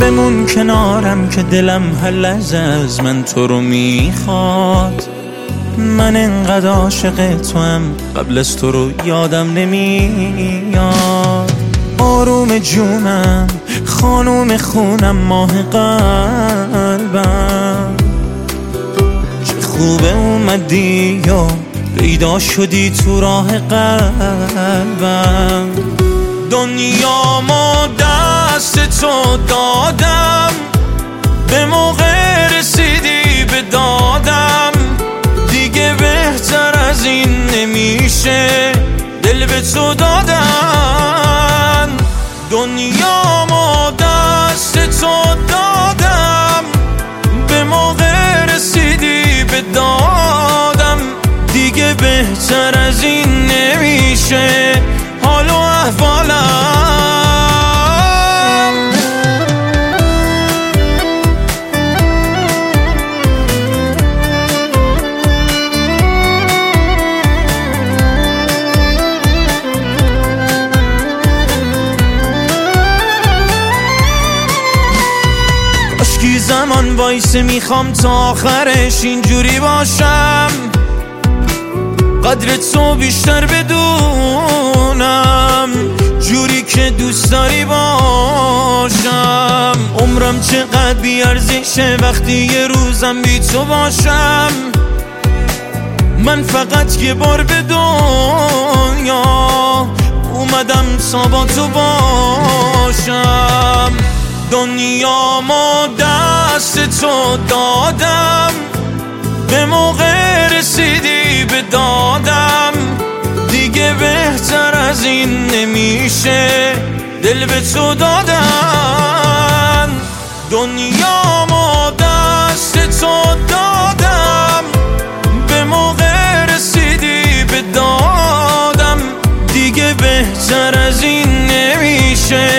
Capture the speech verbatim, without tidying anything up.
بمون کنارم که دلم هر لحظه از من تو رو میخواد. من انقدر عاشق تو هم قبل از تو رو یادم نمیاد. آروم جونم خانوم خونم ماه قلبم، چه خوبه اومدی یا پیدا شدی تو راه قلبم. دنیا ما دست تو دادم، به موقع رسیدی به دادم، دیگه بهتر از این نمیشه دل به تو دادن. دنیا ما دست تو دادم، به موقع رسیدی به دادم، دیگه بهتر از این نمیشه حال و احوالم. اشکی زمان وایسه میخوام تا آخرش اینجوری باشم، قدر تو بیشتر بدونم، جوری که دوست داری باشم. عمرم چقدر بیارزشه وقتی یه روزم بی تو باشم. من فقط یه بار به دنیا اومدم تا با تو باشم. دنیا ما دست تو دادم، به موقع رسیدی به دادم، دیگه بهتر از این نمیشه دل به تو دادن. دنیا ما دست تو دادم، به موقع رسیدی به دادم، دیگه بهتر از این نمیشه